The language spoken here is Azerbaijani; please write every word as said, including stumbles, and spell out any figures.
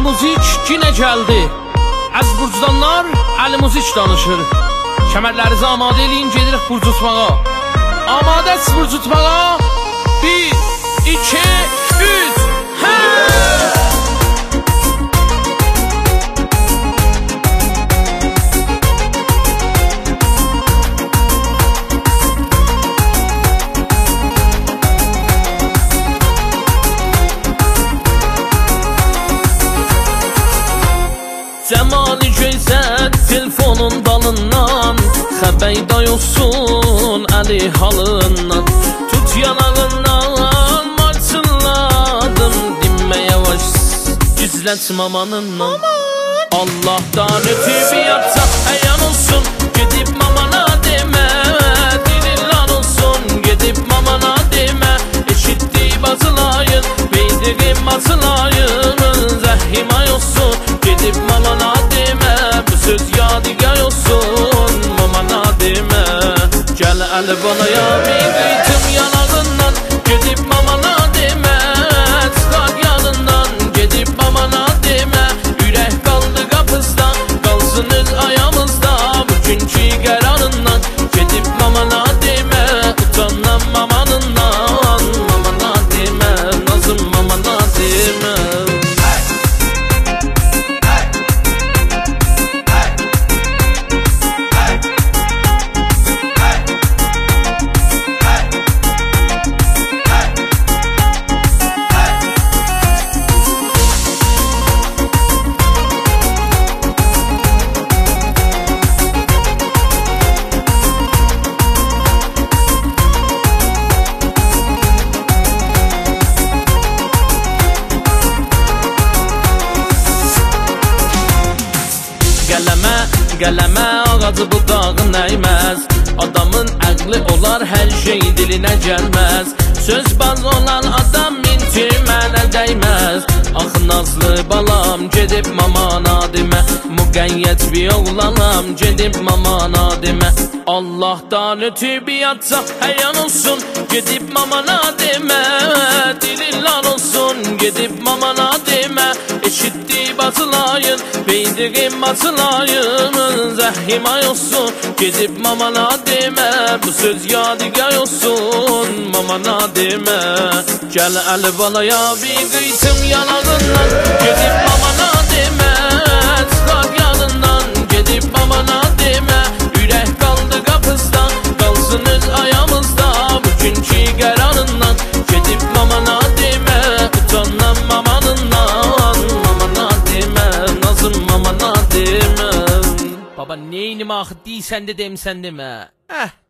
Əlimuzik yenə gəldi. Əzburcdanlar Əlimuzik danışır. Kəmərlərinizi amadə eləyin, gedirik burc tutmağa. Amadəsiz burc tutmağa. Bir, iki, üç, hə! Cəmali göysən telefonun dalından, xəbəydə yoxsun əli halından. Tut yanağından marçınladım, dinmə yavaş gizlət mamanından. Allah'tan ötüb yataq əyan olsun, gedib mamana demə. Dilillan olsun, gedib mamana demə. Eşitdi bazılayın, beydiğim bazılayın. Zəhimay olsun, gedib mamana demə. Bu söz yadigar olsun, mamana demə. Gəl əli balaya bir qıytım yanağından, gedib mamana demə. Çıxar yanından, gedib mamana demə. Ürək qaldı qapısdan, qalsın öz ayağımızda. Bugünkü qərarından, gedib mamana demə. Utanan mamanından, mamana demə. Nazım mamana demə. Qələmə, qələmə ağacı budağın əyməz. Adamın əqli olar, hər şey dilinə gəlməz. Sözbaz olan adam mintirmənə dəyməz. Ax nazlı balam, gedib mamana demə. Müqəyyət bir oğlanam, gedib mamana demə. Allah'tan ötüb yataq əyan olsun, gedib mamana demə. Dilillan olsun, gedib mamana demə. Eşitdi bazılayın, beydiğim bazılayın. Zəhimay olsun, gedib mamana demə. Bu söz yadigar olsun, mamana demə. Gəl əli balaya bir qıytım yanağından, gedib mamana demə. Çıxar yanından, gedib mamana demə. Ürək qaldı qapısdan, qalsın öz ayağımızda. Bugünkü qərarından, gedib mamana demə. Utanan mamanından, mamana demə. Nazım mamana demə. Baba neyini axı deysən də demsən demə. Əh.